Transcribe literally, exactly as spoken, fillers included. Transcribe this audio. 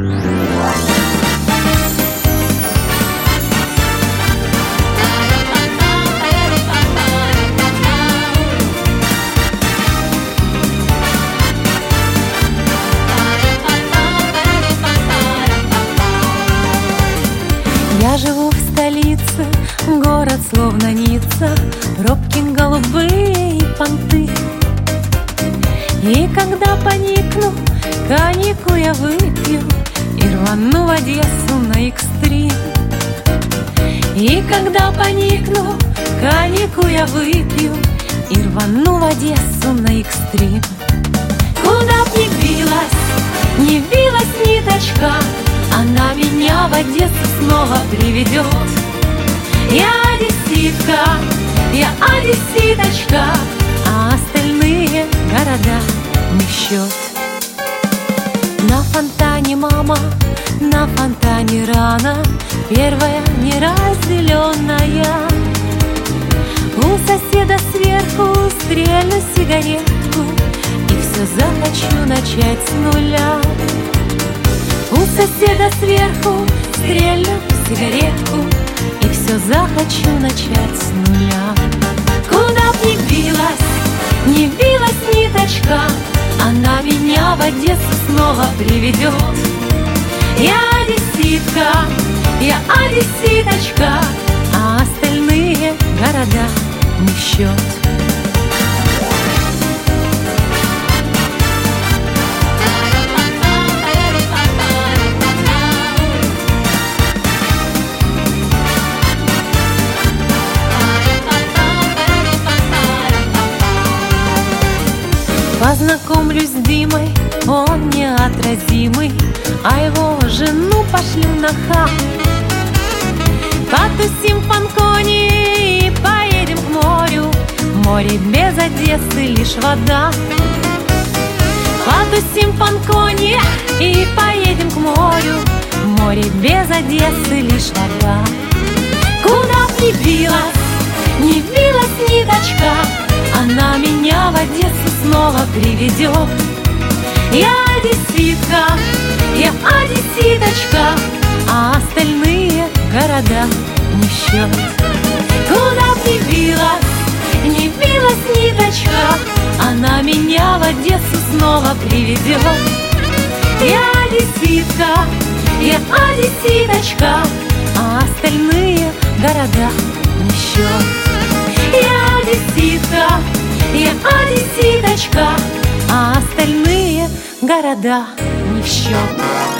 Я живу в столице, город словно Ницца, пробки голубые и понты. И когда поникну, коньяку я выпью и рвану в Одессу на экстрим. И когда поникну, коньяку я выпью и рвану в Одессу на экстрим. Куда б ни билась, не билась ниточка, она меня в Одессу снова приведет. Я одесситка, я одесситочка, а остальные города не в счет. На фонтане мама, на фонтане рано, первая неразделенная. У соседа сверху стрельну сигаретку и все захочу начать с нуля. У соседа сверху стрельну сигаретку и все захочу начать с нуля. Куда б ни билась, не билась ниточка, она меня в Одессу снова приведет. Я одесситка, я одесситочка, а остальные города не в счет. Познакомлюсь с Димой, он неотразимый, а его жену пошлю на хам. Потусим в Фанконе и поедем к морю, море без Одессы лишь вода. Потусим в Фанконе и поедем к морю, море без Одессы лишь вода. Куда б ни билась, не билась ниточка, она меня в Одессу снова приведет. Я одесситка, я одесситочка, а остальные города не в счет. Куда б ни билась, не билась ниточка, она меня в Одессу снова приведет. Я одесситка, я одесситочка, а остальные города не в счет. Я одесситка, я одесситочка, а остальные города не в счет.